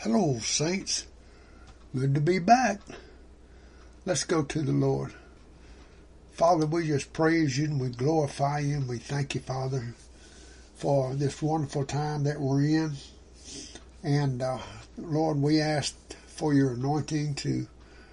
Hello, saints. Good to be back. Let's go to the Lord. Father, we just praise you and we glorify you and we thank you, Father, for this wonderful time that we're in. And, Lord, we ask for your anointing to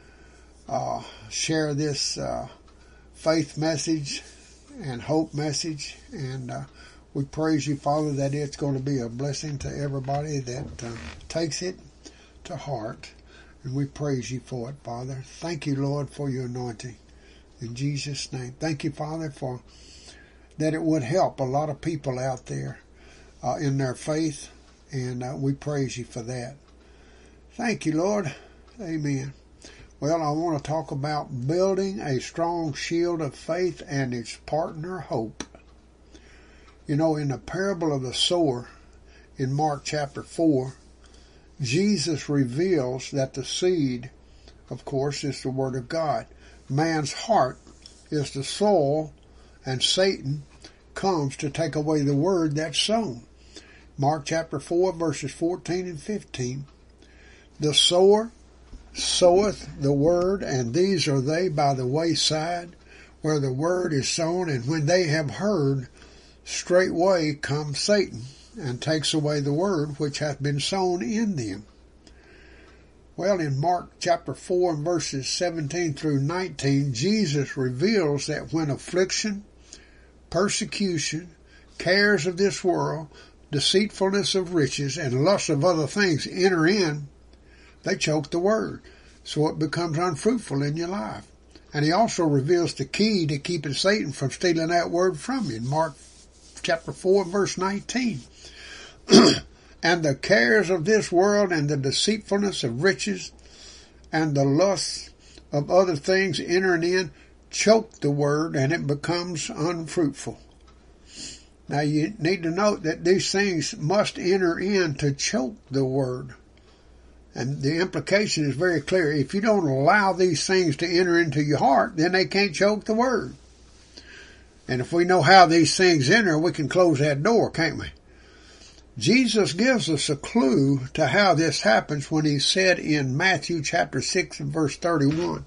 share this faith message and hope message. And we praise you, Father, that it's going to be a blessing to everybody that takes it to heart. And we praise you for it, Father. Thank you, Lord, for your anointing. In Jesus' name. Thank you, Father, for that it would help a lot of people out there in their faith. And we praise you for that. Thank you, Lord. Amen. Well, I want to talk about building a strong shield of faith and its partner, hope. You know, in the parable of the sower in Mark chapter 4, Jesus reveals that the seed, of course, is the Word of God. Man's heart is the soil, and Satan comes to take away the Word that's sown. Mark chapter 4, verses 14 and 15. The sower soweth the word, and these are they by the wayside, where the word is sown, and when they have heard, straightway comes Satan, and takes away the word which hath been sown in them. Well, in Mark chapter 4 and verses 17 through 19, Jesus reveals that when affliction, persecution, cares of this world, deceitfulness of riches, and lust of other things enter in, they choke the word, so it becomes unfruitful in your life. And he also reveals the key to keeping Satan from stealing that word from you in Mark chapter 4, verse 19. And the cares of this world and the deceitfulness of riches and the lust of other things entering in choke the word, and it becomes unfruitful. Now you need to note that these things must enter in to choke the word. And the implication is very clear. If you don't allow these things to enter into your heart, then they can't choke the word. And if we know how these things enter, we can close that door, can't we? Jesus gives us a clue to how this happens when he said in Matthew chapter 6 and verse 31,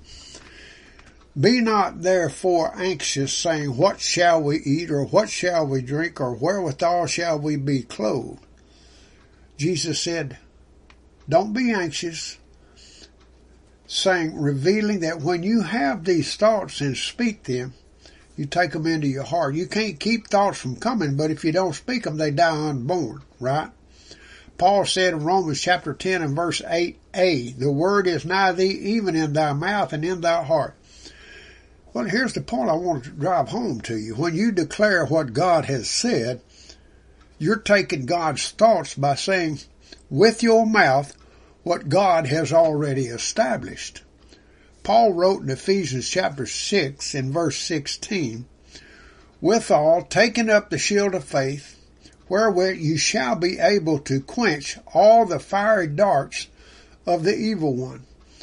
Be not therefore anxious, saying, What shall we eat, or what shall we drink, or wherewithal shall we be clothed? Jesus said, Don't be anxious, saying, revealing that when you have these thoughts and speak them, you take them into your heart. You can't keep thoughts from coming, but if you don't speak them, they die unborn, right? Paul said in Romans chapter 10 and verse 8a, The word is nigh thee, even in thy mouth and in thy heart. Well, here's the point I want to drive home to you. When you declare what God has said, you're taking God's thoughts by saying with your mouth what God has already established. Paul wrote in Ephesians chapter 6 in verse 16, Withal, taking up the shield of faith, wherewith you shall be able to quench all the fiery darts of the evil one.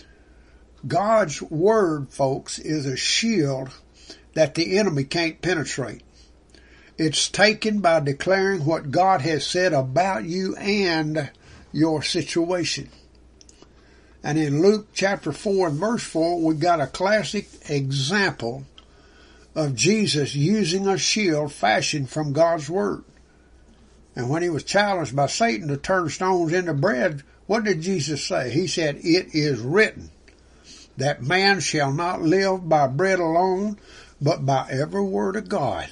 God's word, folks, is a shield that the enemy can't penetrate. It's taken by declaring what God has said about you and your situation. And in Luke chapter 4 and verse 4, we've got a classic example of Jesus using a shield fashioned from God's word. And when he was challenged by Satan to turn stones into bread, what did Jesus say? He said, It is written that man shall not live by bread alone, but by every word of God.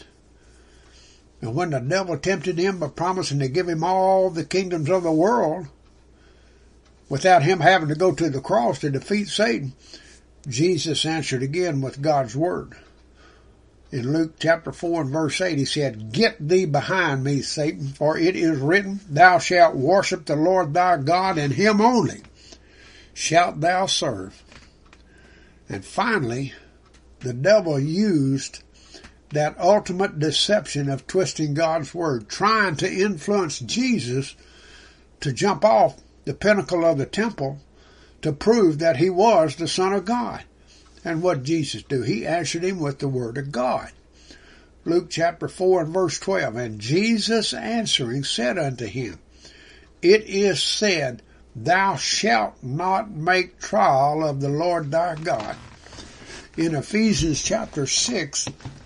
And when the devil tempted him by promising to give him all the kingdoms of the world, without him having to go to the cross to defeat Satan, Jesus answered again with God's word. In Luke chapter 4 and verse 8, he said, Get thee behind me, Satan, for it is written, Thou shalt worship the Lord thy God, and him only shalt thou serve. And finally, the devil used that ultimate deception of twisting God's word, trying to influence Jesus to jump off the pinnacle of the temple to prove that he was the Son of God. And what did Jesus do? He answered him with the word of God. Luke chapter 4 and verse 12, And Jesus answering said unto him, It is said, thou shalt not make trial of the Lord thy God. In Ephesians chapter 6,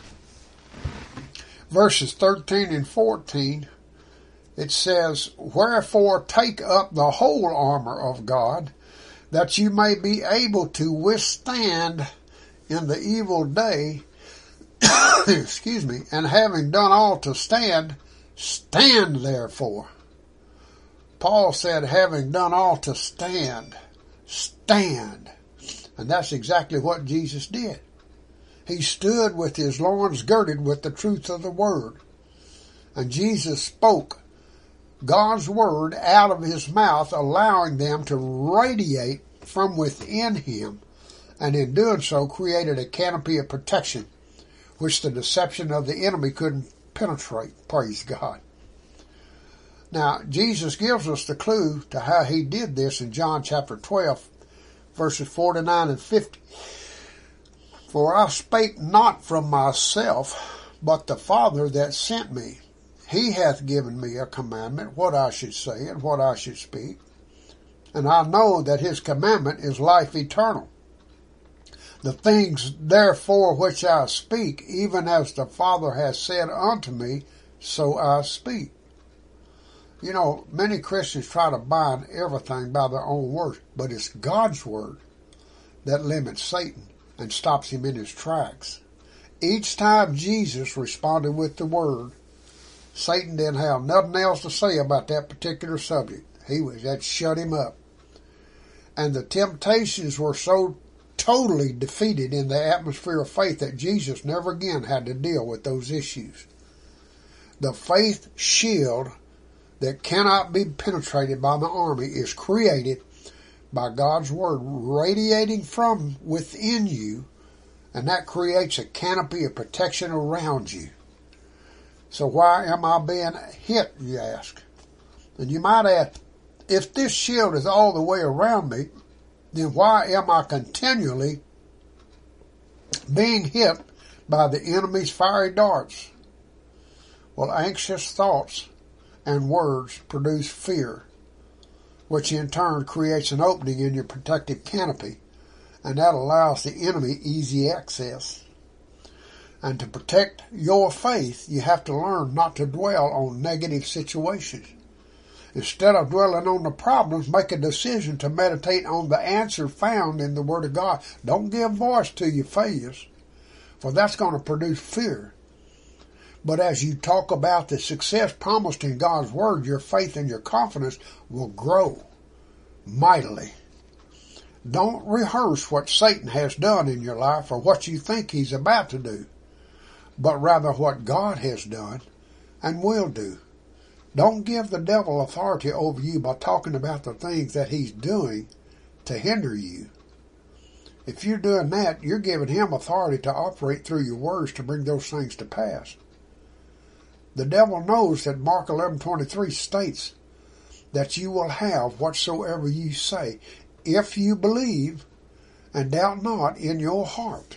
verses 13 and 14, it says, wherefore take up the whole armor of God, that you may be able to withstand in the evil day, excuse me, and having done all to stand, stand therefore. Paul said, having done all to stand, stand. And that's exactly what Jesus did. He stood with his loins girded with the truth of the word. And Jesus spoke God's word out of his mouth, allowing them to radiate from within him, and in doing so created a canopy of protection which the deception of the enemy couldn't penetrate. Praise God. Now, Jesus gives us the clue to how he did this in John chapter 12, verses 49 and 50. For I spake not from myself, but the Father that sent me. He hath given me a commandment, what I should say and what I should speak. And I know that his commandment is life eternal. The things therefore which I speak, even as the Father has said unto me, so I speak. You know, many Christians try to bind everything by their own words, but it's God's word that limits Satan and stops him in his tracks. Each time Jesus responded with the word, Satan didn't have nothing else to say about that particular subject. That shut him up. And the temptations were so totally defeated in the atmosphere of faith that Jesus never again had to deal with those issues. The faith shield that cannot be penetrated by the army is created by God's word radiating from within you, and that creates a canopy of protection around you. So why am I being hit, you ask? And you might ask, if this shield is all the way around me, then why am I continually being hit by the enemy's fiery darts? Well, anxious thoughts and words produce fear, which in turn creates an opening in your protective canopy, and that allows the enemy easy access. And to protect your faith, you have to learn not to dwell on negative situations. Instead of dwelling on the problems, make a decision to meditate on the answer found in the Word of God. Don't give voice to your failures, for that's going to produce fear. But as you talk about the success promised in God's Word, your faith and your confidence will grow mightily. Don't rehearse what Satan has done in your life or what you think he's about to do, but rather what God has done and will do. Don't give the devil authority over you by talking about the things that he's doing to hinder you. If you're doing that, you're giving him authority to operate through your words to bring those things to pass. The devil knows that Mark 11:23 states that you will have whatsoever you say, if you believe and doubt not in your heart.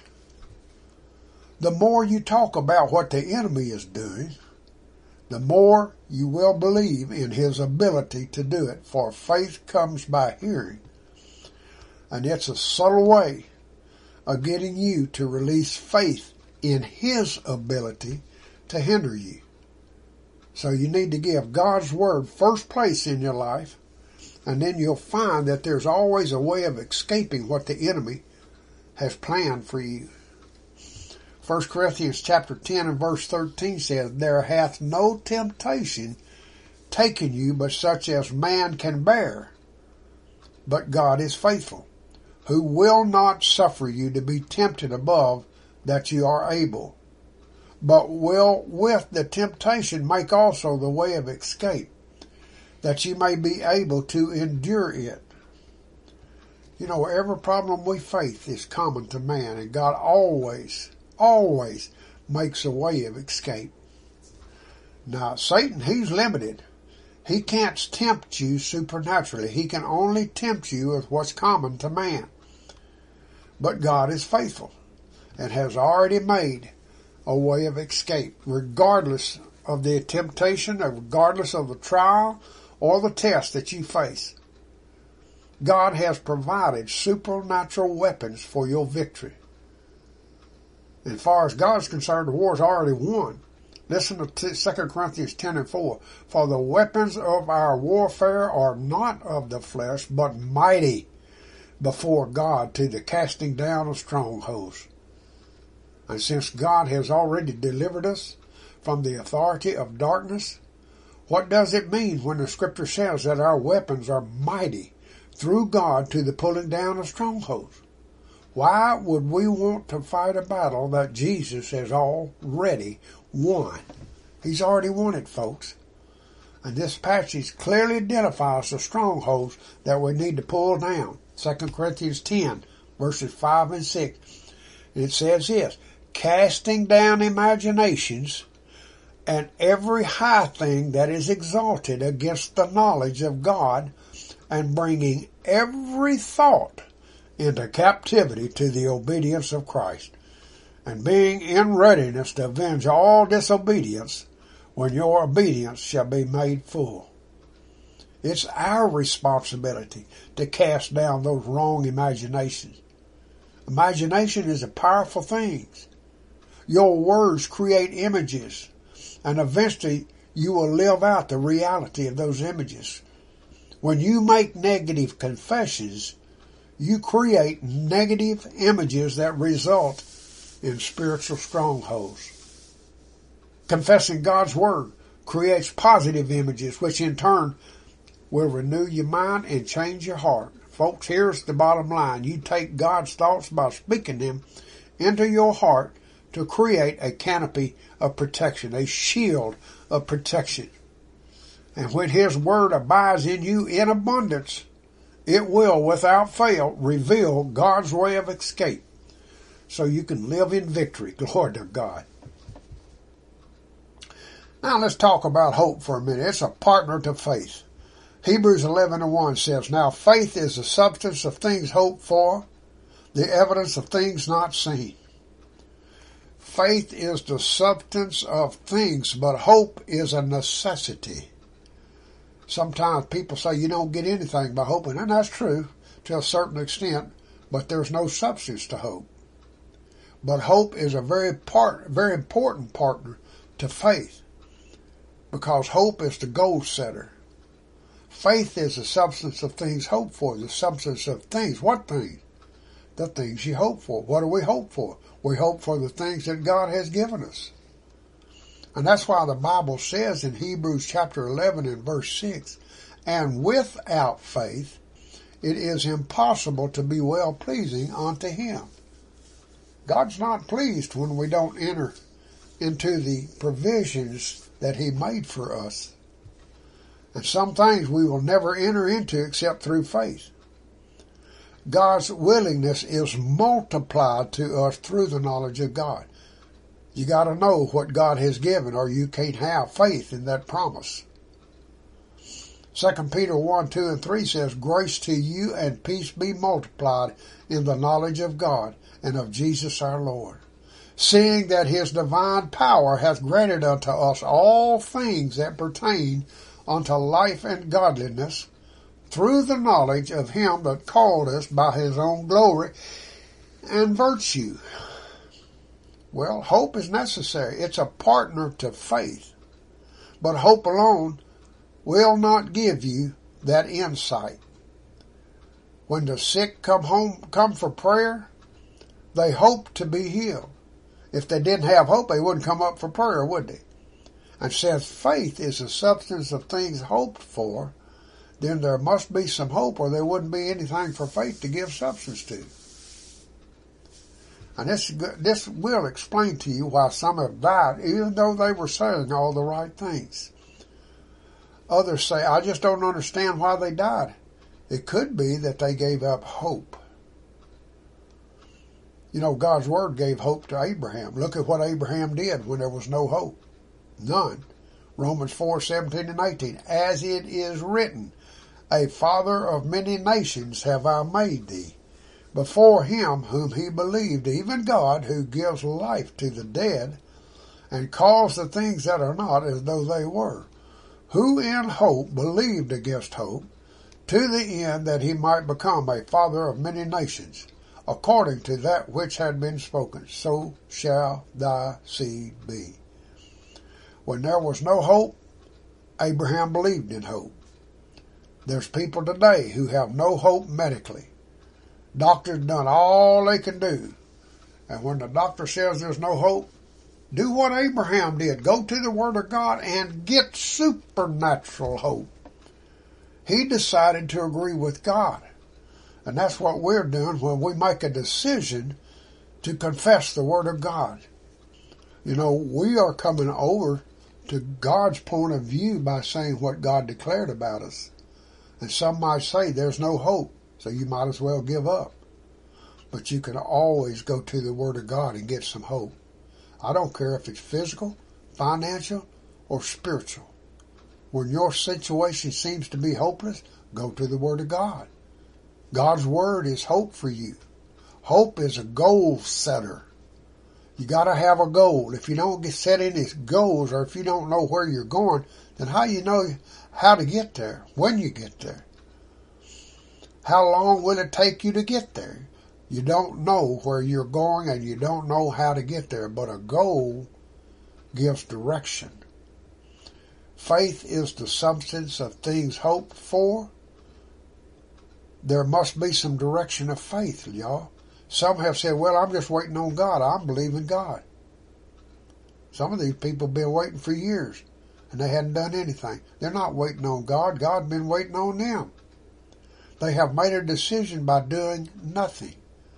The more you talk about what the enemy is doing, the more you will believe in his ability to do it, for faith comes by hearing. And it's a subtle way of getting you to release faith in his ability to hinder you. So you need to give God's Word first place in your life, and then you'll find that there's always a way of escaping what the enemy has planned for you. 1 Corinthians chapter 10 and verse 13 says, there hath no temptation taken you but such as man can bear. But God is faithful, who will not suffer you to be tempted above that you are able, but will with the temptation make also the way of escape, that you may be able to endure it. You know, every problem we face is common to man, and God always makes a way of escape. Now, Satan, he's limited. He can't tempt you supernaturally. He can only tempt you with what's common to man. But God is faithful and has already made a way of escape, regardless of the temptation, or regardless of the trial or the test that you face. God has provided supernatural weapons for your victory. As far as God's concerned, the war's already won. Listen to 2 Corinthians 10:4. For the weapons of our warfare are not of the flesh, but mighty before God to the casting down of strongholds. And since God has already delivered us from the authority of darkness, what does it mean when the Scripture says that our weapons are mighty through God to the pulling down of strongholds? Why would we want to fight a battle that Jesus has already won? He's already won it, folks. And this passage clearly identifies the strongholds that we need to pull down. 2 Corinthians 10, verses 5 and 6. It says this, casting down imaginations and every high thing that is exalted against the knowledge of God, and bringing every thought into captivity to the obedience of Christ, and being in readiness to avenge all disobedience when your obedience shall be made full. It's our responsibility to cast down those wrong imaginations. Imagination is a powerful thing. Your words create images, and eventually you will live out the reality of those images. When you make negative confessions, you create negative images that result in spiritual strongholds. Confessing God's Word creates positive images, which in turn will renew your mind and change your heart. Folks, here's the bottom line. You take God's thoughts by speaking them into your heart to create a canopy of protection, a shield of protection. And when His Word abides in you in abundance, it will, without fail, reveal God's way of escape so you can live in victory. Glory to God. Now let's talk about hope for a minute. It's a partner to faith. Hebrews 11:1 says, now faith is the substance of things hoped for, the evidence of things not seen. Faith is the substance of things, but hope is a necessity. Sometimes people say you don't get anything by hoping, and that's true to a certain extent, but there's no substance to hope. But hope is a very important partner to faith, because hope is the goal setter. Faith is the substance of things hoped for, the substance of things. What things? The things you hope for. What do we hope for? We hope for the things that God has given us. And that's why the Bible says in Hebrews chapter 11 and verse 6, and without faith it is impossible to be well-pleasing unto Him. God's not pleased when we don't enter into the provisions that He made for us. And some things we will never enter into except through faith. God's willingness is multiplied to us through the knowledge of God. You got to know what God has given, or you can't have faith in that promise. 2 Peter 1:2 and 3 says, grace to you and peace be multiplied in the knowledge of God and of Jesus our Lord, seeing that His divine power hath granted unto us all things that pertain unto life and godliness, through the knowledge of Him that called us by His own glory and virtue. Well, hope is necessary. It's a partner to faith. But hope alone will not give you that insight. When the sick come for prayer, they hope to be healed. If they didn't have hope, they wouldn't come up for prayer, would they? And says faith is the substance of things hoped for, then there must be some hope, or there wouldn't be anything for faith to give substance to. And this will explain to you why some have died, even though they were saying all the right things. Others say, I just don't understand why they died. It could be that they gave up hope. You know, God's Word gave hope to Abraham. Look at what Abraham did when there was no hope. None. Romans 4:17 and 18. As it is written, a father of many nations have I made thee, before Him whom he believed, even God, who gives life to the dead, and calls the things that are not as though they were, who in hope believed against hope, to the end that he might become a father of many nations, according to that which had been spoken, so shall thy seed be. When there was no hope, Abraham believed in hope. There's people today who have no hope medically. Doctors done all they can do. And when the doctor says there's no hope, do what Abraham did. Go to the Word of God and get supernatural hope. He decided to agree with God. And that's what we're doing when we make a decision to confess the Word of God. You know, we are coming over to God's point of view by saying what God declared about us. And some might say there's no hope, so you might as well give up. But you can always go to the Word of God and get some hope. I don't care if it's physical, financial, or spiritual. When your situation seems to be hopeless, go to the Word of God. God's Word is hope for you. Hope is a goal setter. You got to have a goal. If you don't set any goals, or if you don't know where you're going, then how you know how to get there, when you get there? How long will it take you to get there? You don't know where you're going and you don't know how to get there, but a goal gives direction. Faith is the substance of things hoped for. There must be some direction of faith, y'all. Some have said, well, I'm just waiting on God. I'm believing God. Some of these people have been waiting for years, and they hadn't done anything. They're not waiting on God. God's been waiting on them. They have made a decision by doing nothing.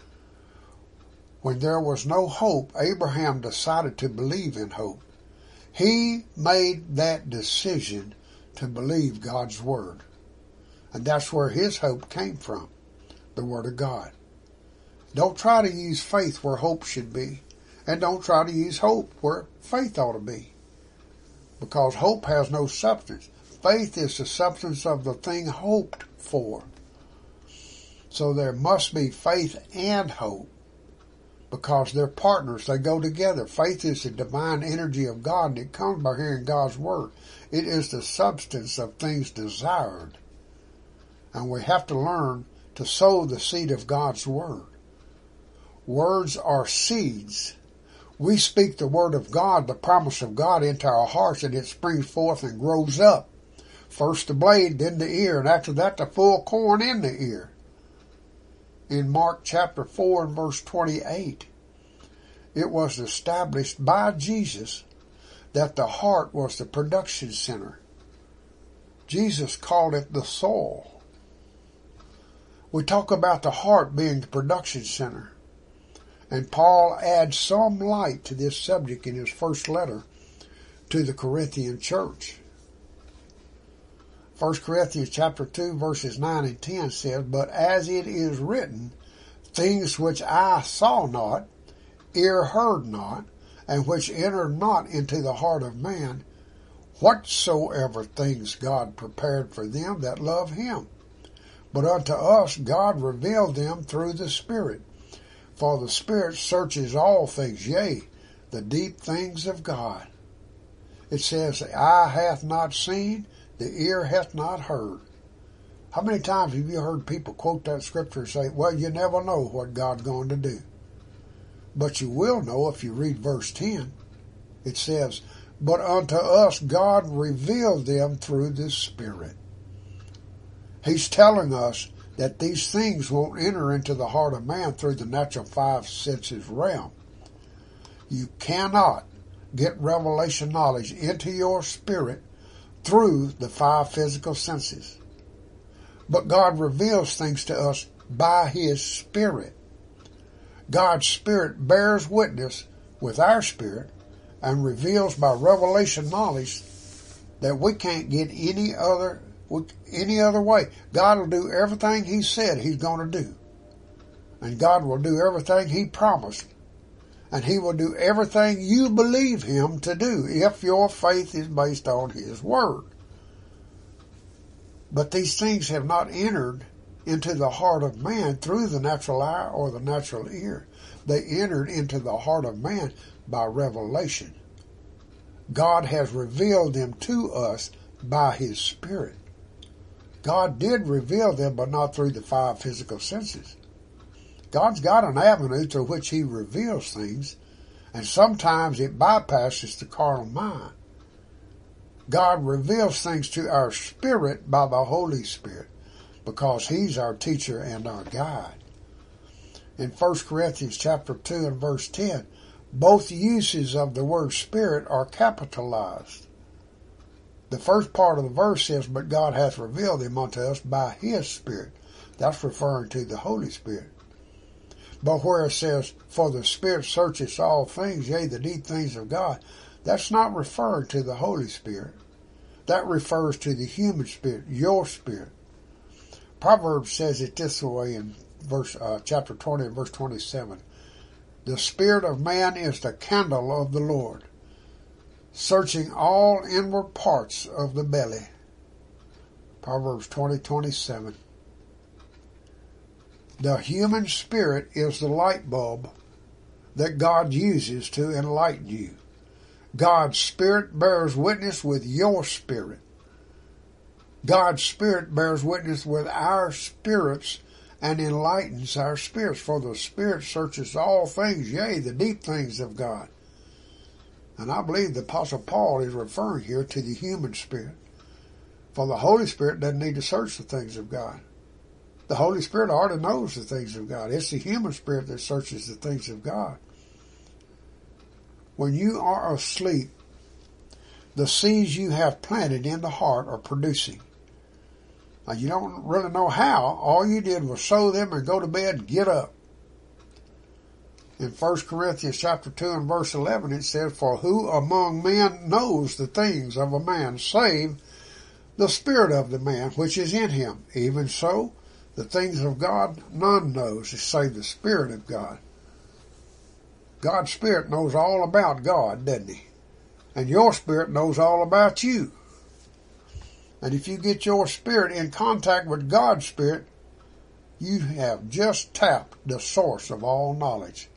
When there was no hope, Abraham decided to believe in hope. He made that decision to believe God's Word. And that's where his hope came from, the Word of God. Don't try to use faith where hope should be. And don't try to use hope where faith ought to be. Because hope has no substance. Faith is the substance of the thing hoped for. So there must be faith and hope. Because they're partners. They go together. Faith is the divine energy of God, and it comes by hearing God's Word. It is the substance of things desired. And we have to learn to sow the seed of God's Word. Words are seeds. We speak the Word of God, the promise of God, into our hearts, and it springs forth and grows up. First the blade, then the ear, and after that the full corn in the ear. In Mark chapter 4 and verse 28, it was established by Jesus that the heart was the production center. Jesus called it the soul. We talk about the heart being the production center. And Paul adds some light to this subject in his first letter to the Corinthian church. 1 Corinthians chapter 2 verses 9 and 10 says, but as it is written, things which eye saw not, ear heard not, and which entered not into the heart of man, whatsoever things God prepared for them that love him. But unto us God revealed them through the Spirit. For the Spirit searches all things, yea, the deep things of God. It says, the eye hath not seen, the ear hath not heard. How many times have you heard people quote that scripture and say, well, you never know what God's going to do. But you will know if you read verse 10. It says, but unto us God revealed them through the Spirit. He's telling us that these things won't enter into the heart of man through the natural five senses realm. You cannot get revelation knowledge into your spirit through the five physical senses. But God reveals things to us by His Spirit. God's Spirit bears witness with our spirit and reveals by revelation knowledge that we can't get any other way. God will do everything He said He's going to do. And God will do everything He promised. And He will do everything you believe Him to do if your faith is based on His Word. But these things have not entered into the heart of man through the natural eye or the natural ear. They entered into the heart of man by revelation. God has revealed them to us by His Spirit. God did reveal them, but not through the five physical senses. God's got an avenue through which He reveals things, and sometimes it bypasses the carnal mind. God reveals things to our spirit by the Holy Spirit, because He's our teacher and our guide. In 1 Corinthians chapter 2 and verse 10, both uses of the word Spirit are capitalized. The first part of the verse says, but God hath revealed them unto us by His Spirit. That's referring to the Holy Spirit. But where it says, for the Spirit searcheth all things, yea, the deep things of God, that's not referring to the Holy Spirit. That refers to the human spirit, your spirit. Proverbs says it this way in chapter 20 and verse 27. The spirit of man is the candle of the Lord, searching all inward parts of the belly. Proverbs 20:27. The human spirit is the light bulb that God uses to enlighten you. God's Spirit bears witness with your spirit. God's Spirit bears witness with our spirits and enlightens our spirits. For the Spirit searches all things, yea, the deep things of God. And I believe the Apostle Paul is referring here to the human spirit. For the Holy Spirit doesn't need to search the things of God. The Holy Spirit already knows the things of God. It's the human spirit that searches the things of God. When you are asleep, the seeds you have planted in the heart are producing. Now, you don't really know how. All you did was sow them and go to bed and get up. In 1 Corinthians chapter 2 and verse 11, it says, for who among men knows the things of a man, save the spirit of the man which is in him? Even so, the things of God none knows, save the Spirit of God. God's Spirit knows all about God, doesn't He? And your spirit knows all about you. And if you get your spirit in contact with God's Spirit, you have just tapped the source of all knowledge.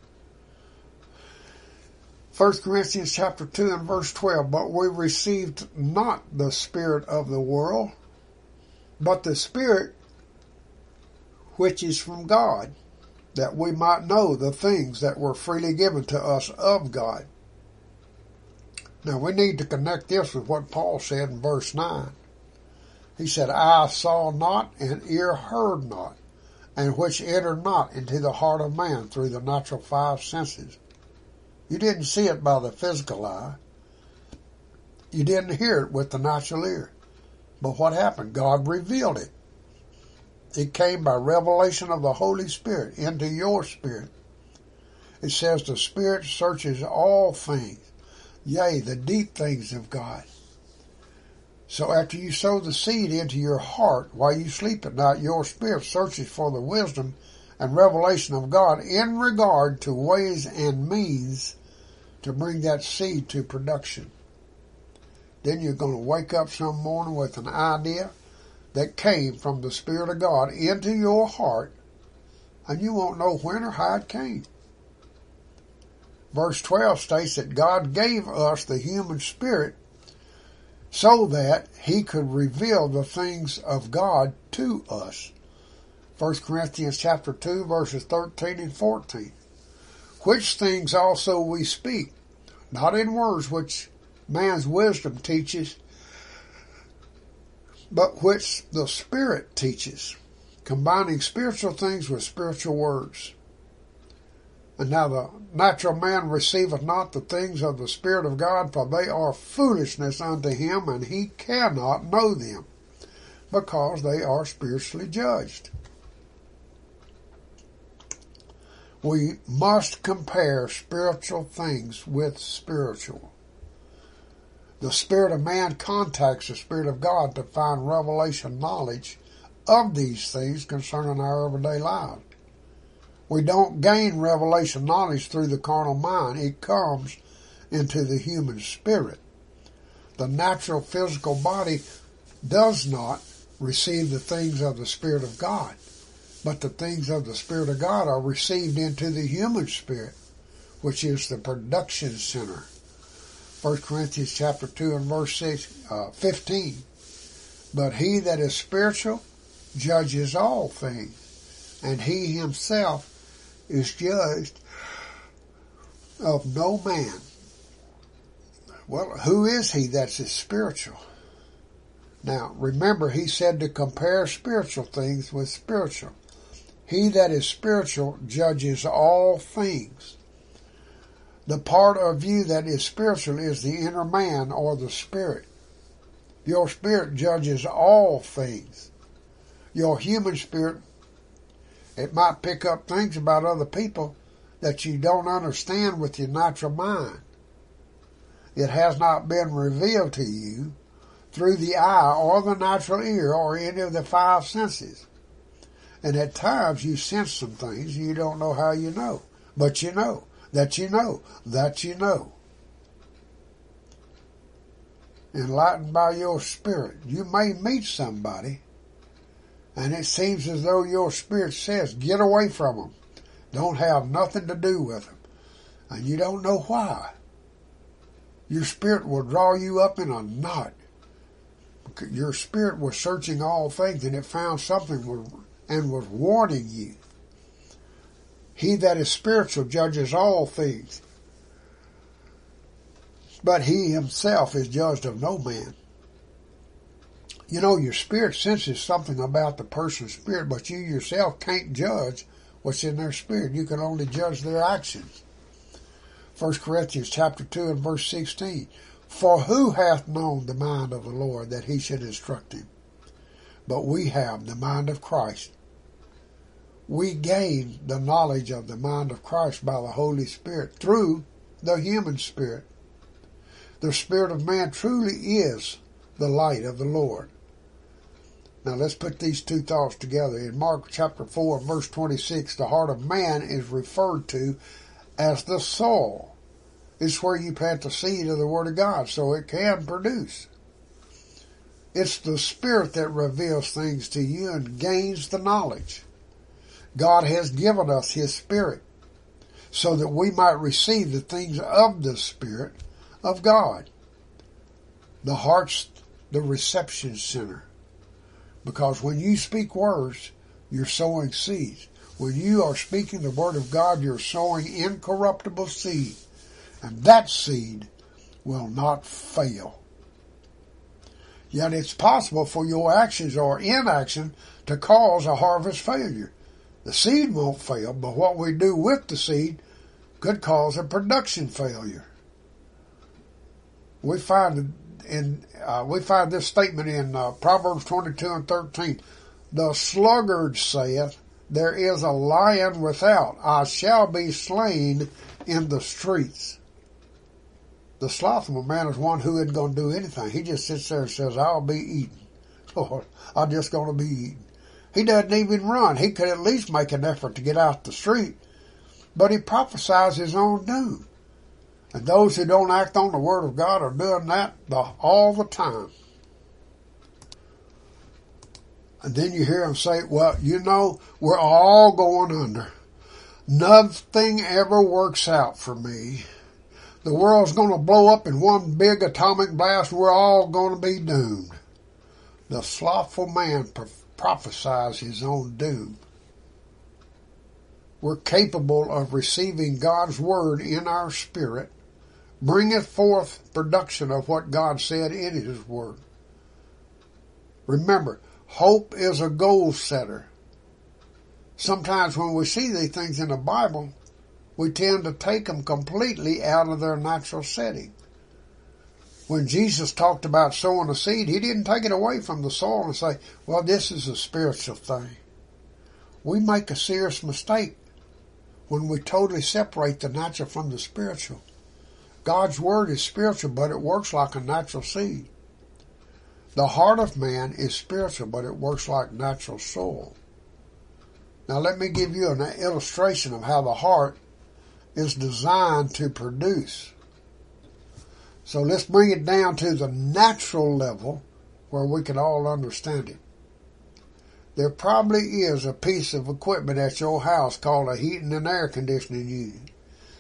1 Corinthians chapter 2 and verse 12, but we received not the spirit of the world, but the Spirit which is from God, that we might know the things that were freely given to us of God. Now we need to connect this with what Paul said in verse 9. He said, eye saw not and ear heard not, and which entered not into the heart of man through the natural five senses. You didn't see it by the physical eye. You didn't hear it with the natural ear. But what happened? God revealed it. It came by revelation of the Holy Spirit into your spirit. It says the Spirit searches all things, yea, the deep things of God. So after you sow the seed into your heart while you sleep at night, your spirit searches for the wisdom and revelation of God in regard to ways and means to bring that seed to production. Then you're going to wake up some morning with an idea that came from the Spirit of God into your heart, and you won't know when or how it came. Verse 12 states that God gave us the human spirit so that He could reveal the things of God to us. 1 Corinthians chapter 2 verses 13 and 14. Which things also we speak, not in words which man's wisdom teaches, but which the Spirit teaches, combining spiritual things with spiritual words. And now the natural man receiveth not the things of the Spirit of God, for they are foolishness unto him, and he cannot know them, because they are spiritually judged. We must compare spiritual things with spiritual. The spirit of man contacts the Spirit of God to find revelation knowledge of these things concerning our everyday lives. We don't gain revelation knowledge through the carnal mind. It comes into the human spirit. The natural physical body does not receive the things of the Spirit of God, but the things of the Spirit of God are received into the human spirit, which is the production center. 1 Corinthians chapter 2 and verse 15. But he that is spiritual judges all things, and he himself is judged of no man. Well, who is he that's spiritual? Now, remember, he said to compare spiritual things with spiritual. He that is spiritual judges all things. The part of you that is spiritual is the inner man, or the spirit. Your spirit judges all things. Your human spirit, it might pick up things about other people that you don't understand with your natural mind. It has not been revealed to you through the eye or the natural ear or any of the five senses. And at times you sense some things you don't know how you know. But you know that you know that you know. Enlightened by your spirit, you may meet somebody and it seems as though your spirit says, get away from them. Don't have nothing to do with them. And you don't know why. Your spirit will draw you up in a knot. Your spirit was searching all things and it found something and was warning you. He that is spiritual judges all things, but he himself is judged of no man. You know, your spirit senses something about the person's spirit, but you yourself can't judge what's in their spirit. You can only judge their actions. 1 Corinthians chapter 2 and verse 16. For who hath known the mind of the Lord that he should instruct him? But we have the mind of Christ. We gain the knowledge of the mind of Christ by the Holy Spirit through the human spirit. The spirit of man truly is the light of the Lord. Now let's put these two thoughts together. In Mark chapter 4 verse 26, the heart of man is referred to as the soul. It's where you plant the seed of the Word of God so it can produce. It's the Spirit that reveals things to you and gains the knowledge. God has given us His Spirit so that we might receive the things of the Spirit of God. The heart's the reception center. Because when you speak words, you're sowing seeds. When you are speaking the Word of God, you're sowing incorruptible seed. And that seed will not fail. Yet it's possible for your actions or inaction to cause a harvest failure. The seed won't fail, but what we do with the seed could cause a production failure. We find this statement in Proverbs 22 and 13. The sluggard saith, there is a lion without. I shall be slain in the streets. The slothful man is one who isn't going to do anything. He just sits there and says, I'll be eaten. Lord, I'm just going to be eaten. He doesn't even run. He could at least make an effort to get out the street. But he prophesies his own doom. And those who don't act on the Word of God are doing that all the time. And then you hear them say, well, you know, we're all going under. Nothing ever works out for me. The world's going to blow up in one big atomic blast. We're all going to be doomed. The slothful man prophesies his own doom. We're capable of receiving God's Word in our spirit, bringeth forth production of what God said in His Word. Remember, hope is a goal setter. Sometimes when we see these things in the Bible, we tend to take them completely out of their natural setting. When Jesus talked about sowing a seed, He didn't take it away from the soil and say, well, this is a spiritual thing. We make a serious mistake when we totally separate the natural from the spiritual. God's Word is spiritual, but it works like a natural seed. The heart of man is spiritual, but it works like natural soil. Now let me give you an illustration of how the heart is designed to produce. So let's bring it down to the natural level where we can all understand it. There probably is a piece of equipment at your house called a heating and air conditioning unit.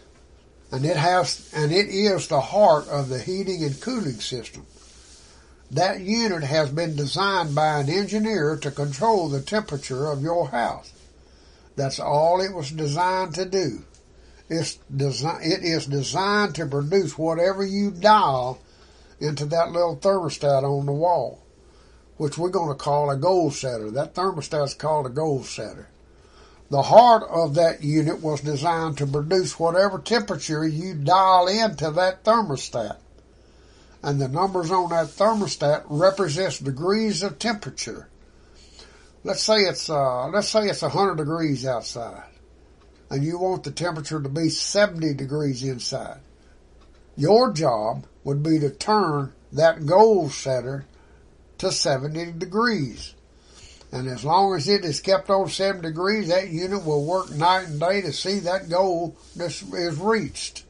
And it is the heart of the heating and cooling system. That unit has been designed by an engineer to control the temperature of your house. That's all it was designed to do. It is designed to produce whatever you dial into that little thermostat on the wall, which we're going to call a goal setter. That thermostat's called a goal setter. The heart of that unit was designed to produce whatever temperature you dial into that thermostat. And the numbers on that thermostat represents degrees of temperature. Let's say it's 100 degrees outside, and you want the temperature to be 70 degrees inside. Your job would be to turn that goal setter to 70 degrees. And as long as it is kept on 70 degrees, that unit will work night and day to see that goal is reached.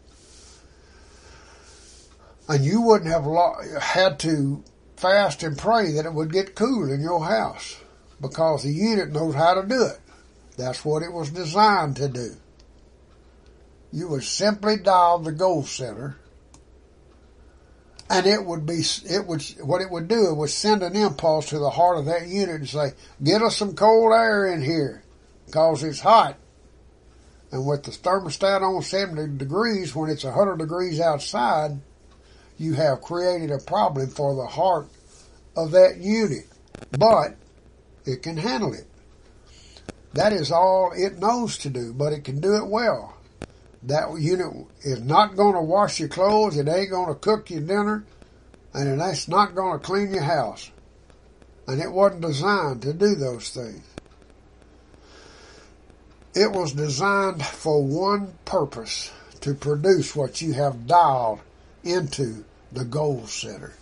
And you wouldn't have had to fast and pray that it would get cool in your house, because the unit knows how to do it. That's what it was designed to do. You would simply dial the goal setter, and what it would do, it would send an impulse to the heart of that unit and say, get us some cold air in here, because it's hot. And with the thermostat on 70 degrees, when it's 100 degrees outside, you have created a problem for the heart of that unit. But it can handle it. That is all it knows to do, but it can do it well. That unit is not going to wash your clothes, it ain't going to cook your dinner, and it's not going to clean your house. And it wasn't designed to do those things. It was designed for one purpose, to produce what you have dialed into the goal setter.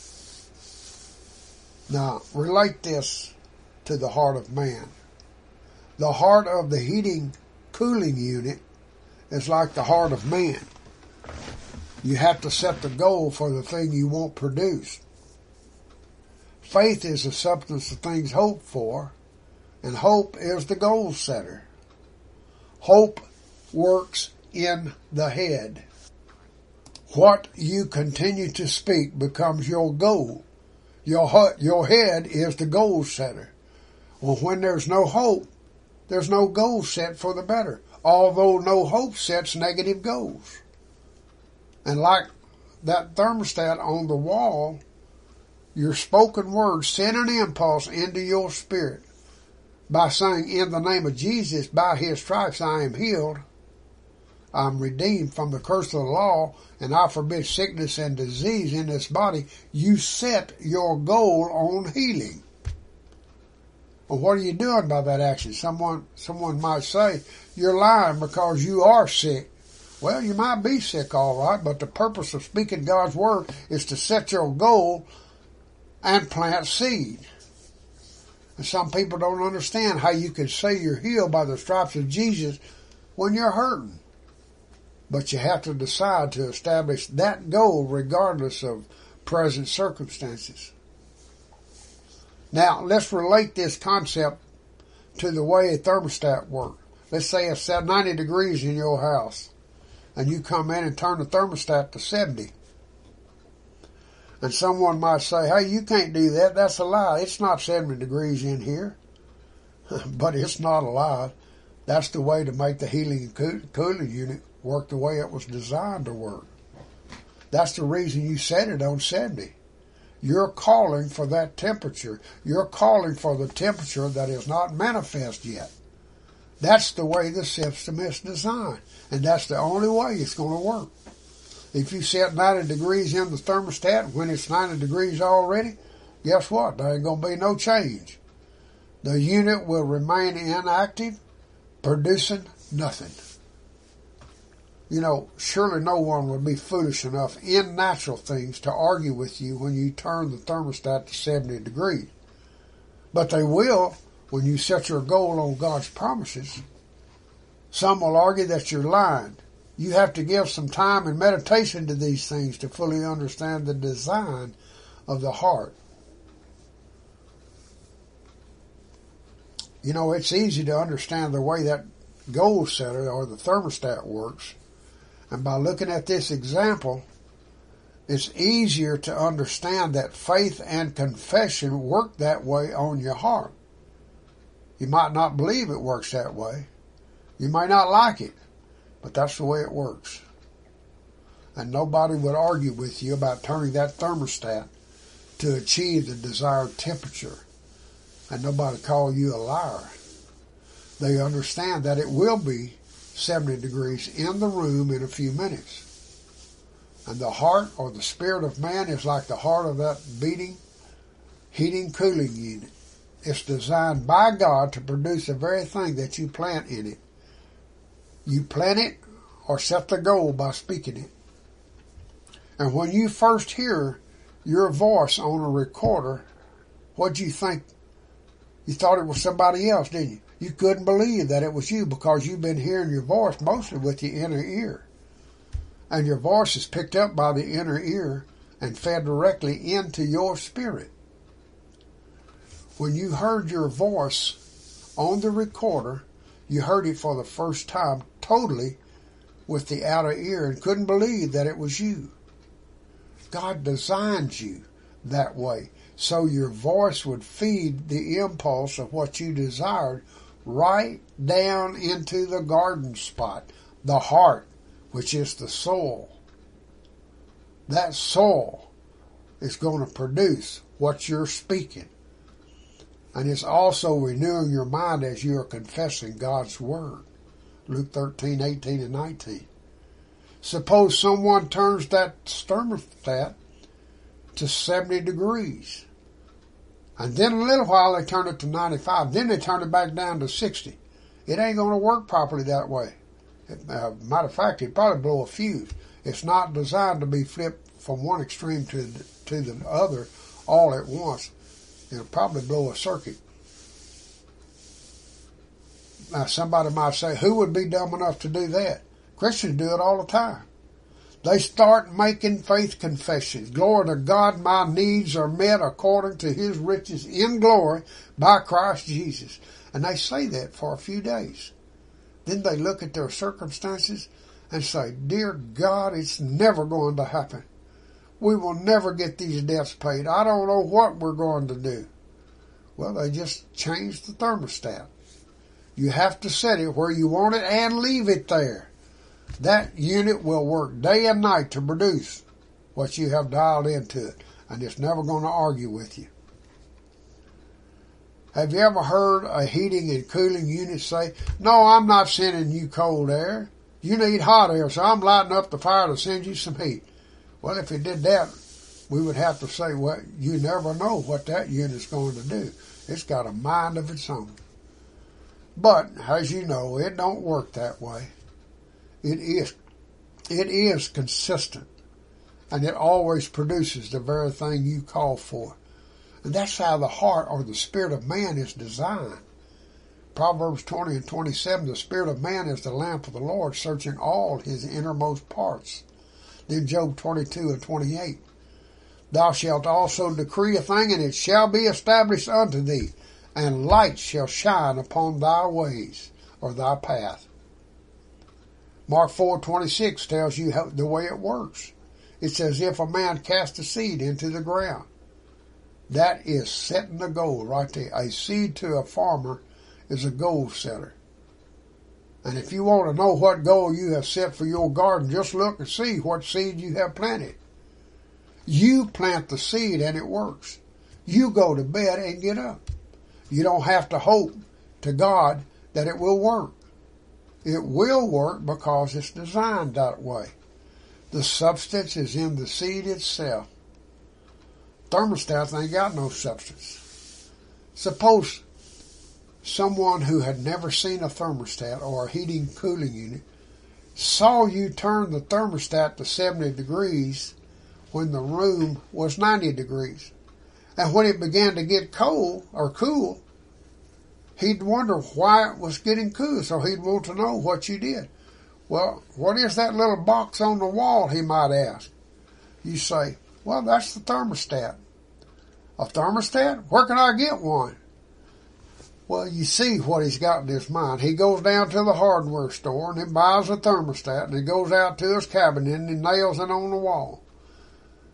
Now, relate this to the heart of man. The heart of the heating, cooling unit is like the heart of man. You have to set the goal for the thing you want produced. Faith is the substance of things hoped for, and hope is the goal setter. Hope works in the head. What you continue to speak becomes your goal. Your head is the goal setter. Well, when there's no hope, there's no goal set for the better. Although no hope sets negative goals. And like that thermostat on the wall, your spoken words send an impulse into your spirit by saying, in the name of Jesus, by His stripes I am healed. I'm redeemed from the curse of the law, and I forbid sickness and disease in this body. You set your goal on healing. Well, what are you doing by that action? Someone might say, you're lying because you are sick. Well, you might be sick, all right, but the purpose of speaking God's word is to set your goal and plant seed. And some people don't understand how you can say you're healed by the stripes of Jesus when you're hurting. But you have to decide to establish that goal regardless of present circumstances. Now, let's relate this concept to the way a thermostat works. Let's say it's at 90 degrees in your house, and you come in and turn the thermostat to 70. And someone might say, hey, you can't do that. That's a lie. It's not 70 degrees in here. But it's not a lie. That's the way to make the heating and cooling unit work the way it was designed to work. That's the reason you set it on 70. You're calling for that temperature. You're calling for the temperature that is not manifest yet. That's the way the system is designed. And that's the only way it's going to work. If you set 90 degrees in the thermostat when it's 90 degrees already, guess what? There ain't going to be no change. The unit will remain inactive, producing nothing. You know, surely no one would be foolish enough in natural things to argue with you when you turn the thermostat to 70 degrees. But they will when you set your goal on God's promises. Some will argue that you're lying. You have to give some time and meditation to these things to fully understand the design of the heart. You know, it's easy to understand the way that goal setter or the thermostat works. And by looking at this example, It's easier to understand that faith and confession work that way on your heart. You might not believe it works that way. You may not like it, but that's the way it works. And nobody would argue with you about turning that thermostat to achieve the desired temperature. And nobody call you a liar. They understand that it will be 70 degrees in the room in a few minutes. And the heart or the spirit of man is like the heart of that beating, heating, cooling unit. It's designed by God to produce the very thing that you plant in it. You plant it or set the goal by speaking it. And when you first hear your voice on a recorder, what'd you think? You thought it was somebody else, didn't you? You couldn't believe that it was you because you've been hearing your voice mostly with your inner ear. And your voice is picked up by the inner ear and fed directly into your spirit. When you heard your voice on the recorder, you heard it for the first time totally with the outer ear and couldn't believe that it was you. God designed you that way so your voice would feed the impulse of what you desired right down into the garden spot, the heart, which is the soul. That soul is going to produce what you're speaking. And it's also renewing your mind as you are confessing God's Word. Luke 13, 18, and 19. Suppose someone turns that thermostat to 70 degrees. And then in a little while they turn it to 95. Then they turn it back down to 60. It ain't going to work properly that way. Matter of fact, it'd probably blow a fuse. It's not designed to be flipped from one extreme to the other all at once. It'll probably blow a circuit. Now somebody might say, who would be dumb enough to do that? Christians do it all the time. They start making faith confessions. Glory to God, my needs are met according to His riches in glory by Christ Jesus. And they say that for a few days. Then they look at their circumstances and say, dear God, it's never going to happen. We will never get these debts paid. I don't know what we're going to do. Well, they just changed the thermostat. You have to set it where you want it and leave it there. That unit will work day and night to produce what you have dialed into it, and it's never going to argue with you. Have you ever heard a heating and cooling unit say, no, I'm not sending you cold air. You need hot air, so I'm lighting up the fire to send you some heat. Well, if it did that, we would have to say, well, you never know what that unit's going to do. It's got a mind of its own. But, as you know, it don't work that way. It is consistent, and it always produces the very thing you call for. And that's how the heart or the spirit of man is designed. Proverbs 20 and 27, the spirit of man is the lamp of the Lord, searching all his innermost parts. Then Job 22 and 28, thou shalt also decree a thing, and it shall be established unto thee, and light shall shine upon thy ways, or thy path. Mark 4:26 tells you the way it works. It's as if a man cast a seed into the ground. That is setting the goal right there. A seed to a farmer is a goal setter. And if you want to know what goal you have set for your garden, just look and see what seed you have planted. You plant the seed and it works. You go to bed and get up. You don't have to hope to God that it will work. It will work because it's designed that way. The substance is in the seed itself. Thermostats ain't got no substance. Suppose someone who had never seen a thermostat or a heating cooling unit saw you turn the thermostat to 70 degrees when the room was 90 degrees. And when it began to get cold or cool, he'd wonder why it was getting cool, so he'd want to know what you did. Well, what is that little box on the wall, he might ask. You say, well, that's the thermostat. A thermostat? Where can I get one? Well, you see what he's got in his mind. He goes down to the hardware store and he buys a thermostat and he goes out to his cabinet and he nails it on the wall.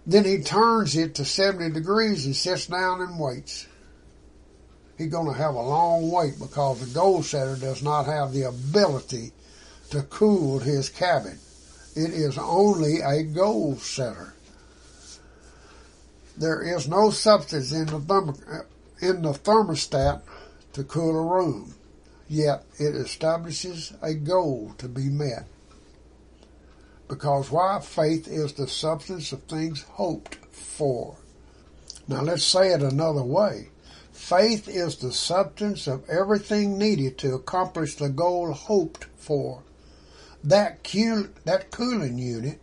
Then he turns it to 70 degrees and sits down and waits. He's going to have a long wait because the goal setter does not have the ability to cool his cabin. It is only a goal setter. There is no substance in the thermostat to cool a room, yet it establishes a goal to be met. Because why? Faith is the substance of things hoped for. Now let's say it another way. Faith is the substance of everything needed to accomplish the goal hoped for. That cooling unit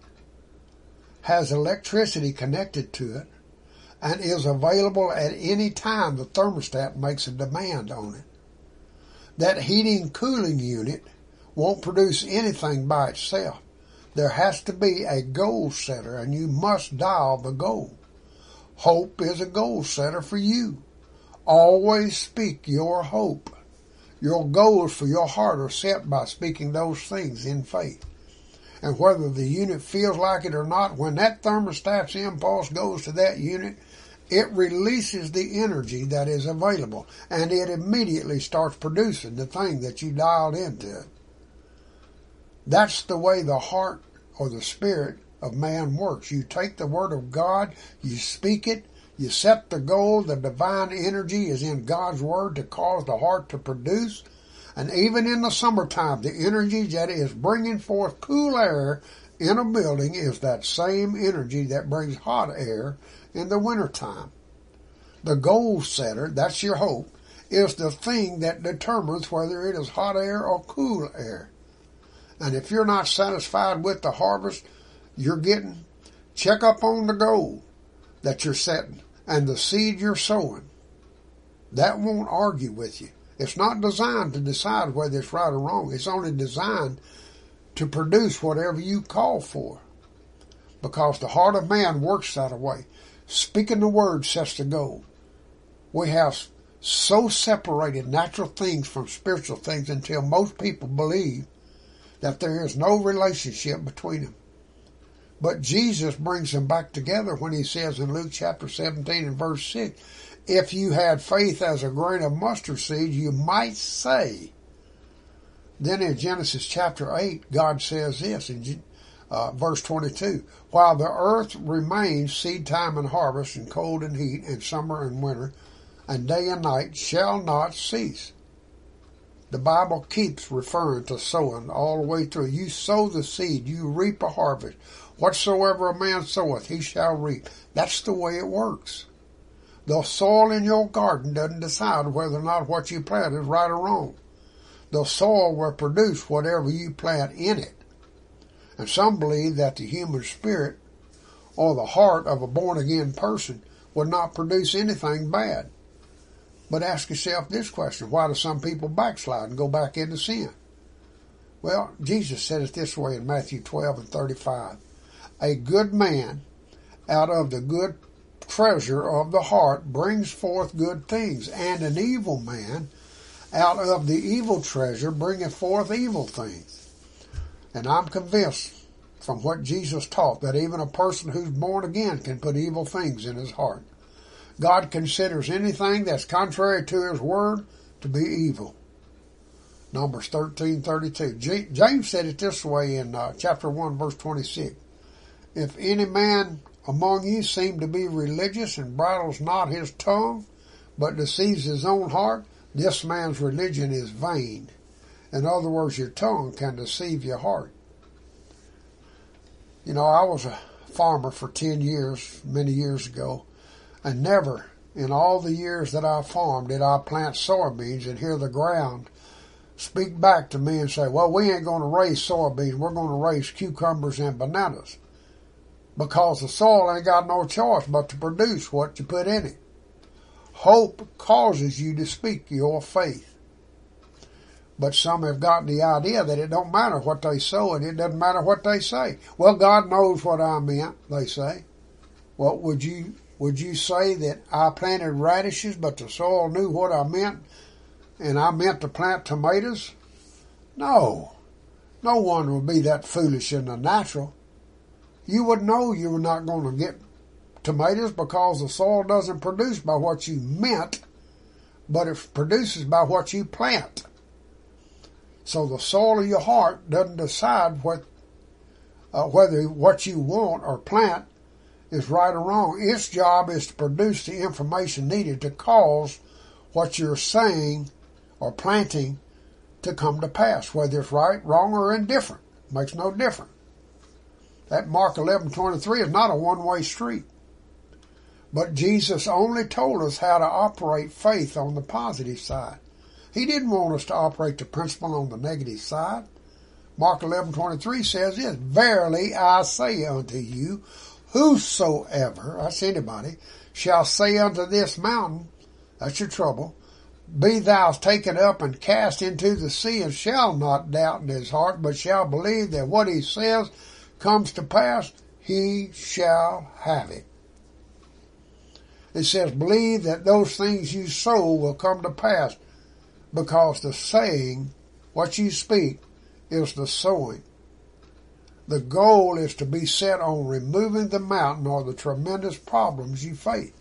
has electricity connected to it and is available at any time the thermostat makes a demand on it. That heating cooling unit won't produce anything by itself. There has to be a goal setter, and you must dial the goal. Hope is a goal setter for you. Always speak your hope. Your goals for your heart are set by speaking those things in faith. And whether the unit feels like it or not, when that thermostat's impulse goes to that unit, it releases the energy that is available, and it immediately starts producing the thing that you dialed into it. That's the way the heart or the spirit of man works. You take the word of God, you speak it, you set the goal. The divine energy is in God's word to cause the heart to produce. And even in the summertime, the energy that is bringing forth cool air in a building is that same energy that brings hot air in the wintertime. The goal setter, that's your hope, is the thing that determines whether it is hot air or cool air. And if you're not satisfied with the harvest you're getting, check up on the goal that you're setting and the seed you're sowing. That won't argue with you. It's not designed to decide whether it's right or wrong. It's only designed to produce whatever you call for. Because the heart of man works that way. Speaking the word sets the goal. We have so separated natural things from spiritual things until most people believe that there is no relationship between them. But Jesus brings them back together when he says in Luke chapter 17 and verse 6, if you had faith as a grain of mustard seed, you might say. Then in Genesis chapter 8, God says this in verse 22, while the earth remains, seed time and harvest, and cold and heat, and summer and winter, and day and night shall not cease. The Bible keeps referring to sowing all the way through. You sow the seed, you reap a harvest. Whatsoever a man soweth, he shall reap. That's the way it works. The soil in your garden doesn't decide whether or not what you plant is right or wrong. The soil will produce whatever you plant in it. And some believe that the human spirit or the heart of a born-again person would not produce anything bad. But ask yourself this question, why do some people backslide and go back into sin? Well, Jesus said it this way in Matthew 12 and 35. A good man out of the good treasure of the heart brings forth good things, and an evil man out of the evil treasure bringeth forth evil things. And I'm convinced from what Jesus taught that even a person who's born again can put evil things in his heart. God considers anything that's contrary to his word to be evil. Numbers 13:32. James said it this way in chapter 1, verse 26. If any man among you seem to be religious and bridles not his tongue, but deceives his own heart, this man's religion is vain. In other words, your tongue can deceive your heart. You know, I was a farmer for 10 years, many years ago, and never in all the years that I farmed did I plant soybeans and hear the ground speak back to me and say, well, we ain't going to raise soybeans, we're going to raise cucumbers and bananas. Because the soil ain't got no choice but to produce what you put in it. Hope causes you to speak your faith. But some have gotten the idea that it don't matter what they sow and it doesn't matter what they say. Well, God knows what I meant, they say. Well, would you say that I planted radishes, but the soil knew what I meant, and I meant to plant tomatoes? No. No one would be that foolish in the natural. You would know you were not going to get tomatoes because the soil doesn't produce by what you meant, but it produces by what you plant. So the soil of your heart doesn't decide whether what you want or plant is right or wrong. Its job is to produce the information needed to cause what you're saying or planting to come to pass, whether it's right, wrong, or indifferent. Makes no difference. That Mark 11:23 is not a one-way street. But Jesus only told us how to operate faith on the positive side. He didn't want us to operate the principle on the negative side. Mark 11:23 says this, "Verily I say unto you, whosoever," that's anybody, "shall say unto this mountain," that's your trouble, "be thou taken up and cast into the sea, and shall not doubt in his heart, but shall believe that what he says comes to pass, he shall have it." It says, believe that those things you sow will come to pass, because the saying, what you speak, is the sowing. The goal is to be set on removing the mountain or the tremendous problems you face.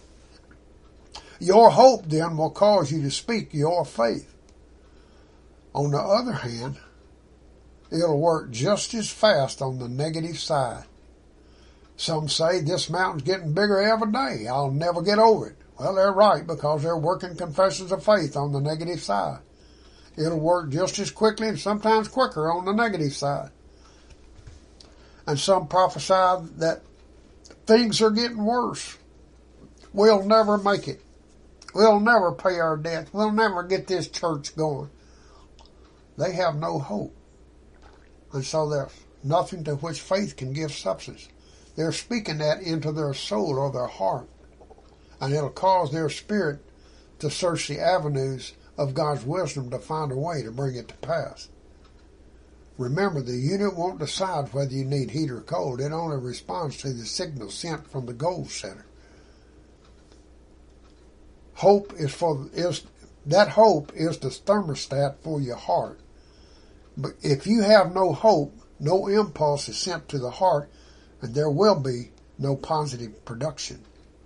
Your hope then will cause you to speak your faith. On the other hand, it'll work just as fast on the negative side. Some say this mountain's getting bigger every day. I'll never get over it. Well, they're right, because they're working confessions of faith on the negative side. It'll work just as quickly and sometimes quicker on the negative side. And some prophesy that things are getting worse. We'll never make it. We'll never pay our debt. We'll never get this church going. They have no hope. And so there's nothing to which faith can give substance. They're speaking that into their soul or their heart. And it'll cause their spirit to search the avenues of God's wisdom to find a way to bring it to pass. Remember, the unit won't decide whether you need heat or cold. It only responds to the signal sent from the goal setter. That hope is the thermostat for your heart. But if you have no hope, no impulse is sent to the heart, and there will be no positive production.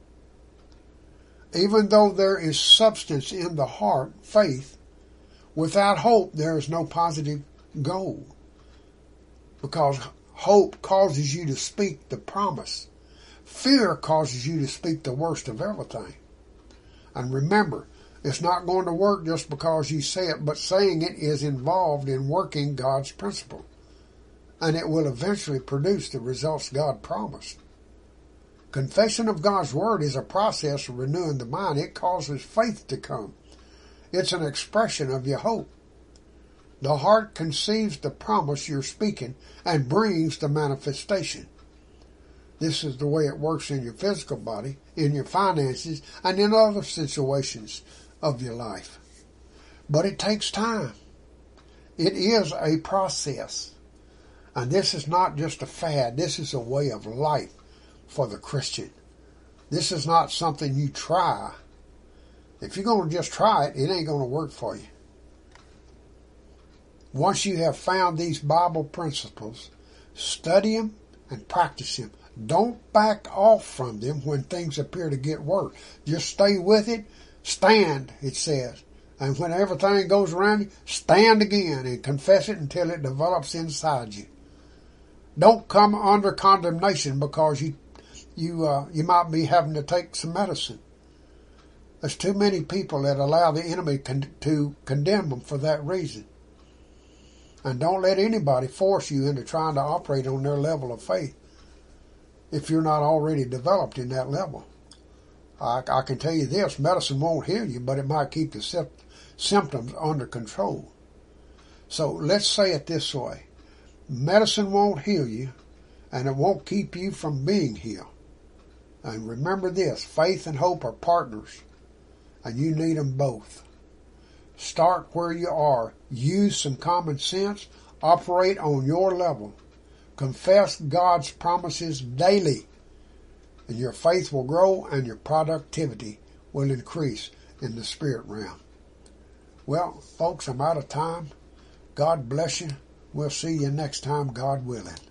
Even though there is substance in the heart, faith, without hope there is no positive goal. Because hope causes you to speak the promise. Fear causes you to speak the worst of everything. And remember, it's not going to work just because you say it, but saying it is involved in working God's principle. And it will eventually produce the results God promised. Confession of God's Word is a process of renewing the mind. It causes faith to come. It's an expression of your hope. The heart conceives the promise you're speaking and brings the manifestation. This is the way it works in your physical body, in your finances, and in other situations of your life. But it takes time. It is a process. And this is not just a fad. This is a way of life for the Christian. This is not something you try. If you're going to just try it, it ain't going to work for you. Once you have found these Bible principles, study them and practice them. Don't back off from them when things appear to get worse. Just stay with it. Stand, it says. And when everything goes around you, stand again and confess it until it develops inside you. Don't come under condemnation because you might be having to take some medicine. There's too many people that allow the enemy to condemn them for that reason. And don't let anybody force you into trying to operate on their level of faith if you're not already developed in that level. I can tell you this, medicine won't heal you, but it might keep the symptoms under control. So let's say it this way. Medicine won't heal you, and it won't keep you from being healed. And remember this, faith and hope are partners, and you need them both. Start where you are. Use some common sense. Operate on your level. Confess God's promises daily, and your faith will grow and your productivity will increase in the spirit realm. Well, folks, I'm out of time. God bless you. We'll see you next time, God willing.